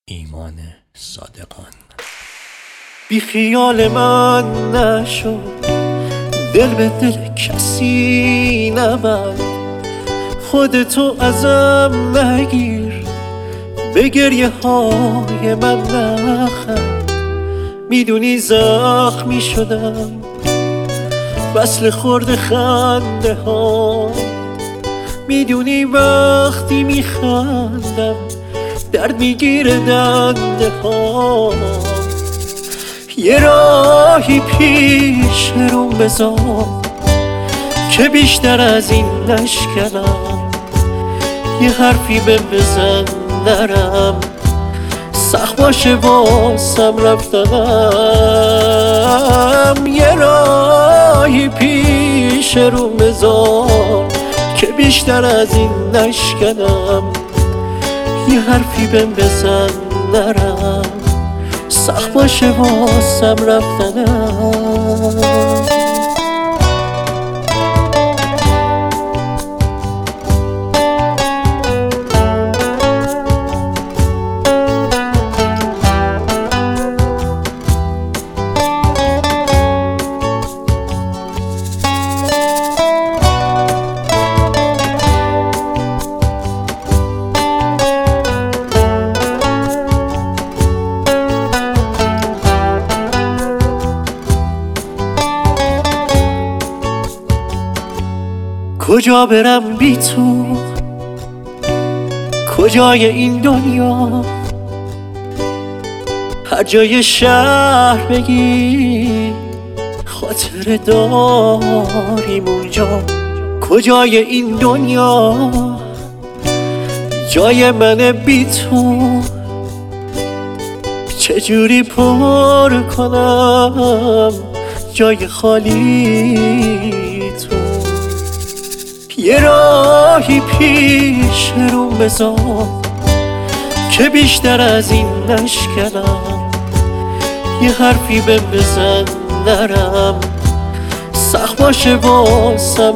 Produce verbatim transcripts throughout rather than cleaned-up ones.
ایمان صادقان. بی خیال من نشو، دل به دل کسی نبند، خودتو ازم نگیر، به گریه های من نخند. میدونی زخمی شدم وصل خورد خنده ها، میدونی وقتی میخندم درد میگیره دنده ها. یه راهی پیش رو بذار که بیشتر از این نشکنم، یه حرفی به بزن نرم، سخت باشه واسم رفتنم. یه راهی پیش رو بذار که بیشتر از این نشکنم، یه حرفی به بزن نرم، سخت باشه واسم رفتنم. کجا برم بی تو، کجای این دنیا، هر جای شهر بگی خاطر داریم اونجا. کجای این دنیا جای من بی تو، چجوری پر کنم جای خالی تو. یه راهی پیش رو بذار که بیشتر از این نشکنم، یه حرفی به بزن نرم، سخت باشه واسم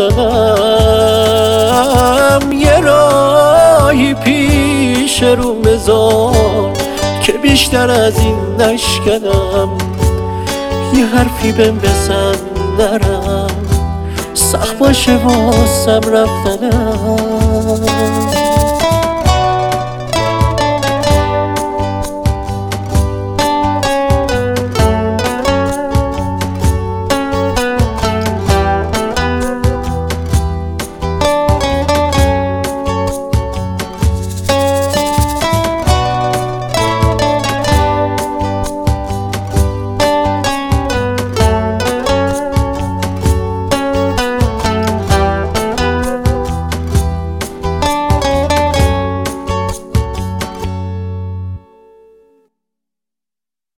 رفتنم. یه راهی پیش رو بذار که بیشتر از این نشکنم، یه حرفی به بزن نرم، سخت باشه واسم رفتنم.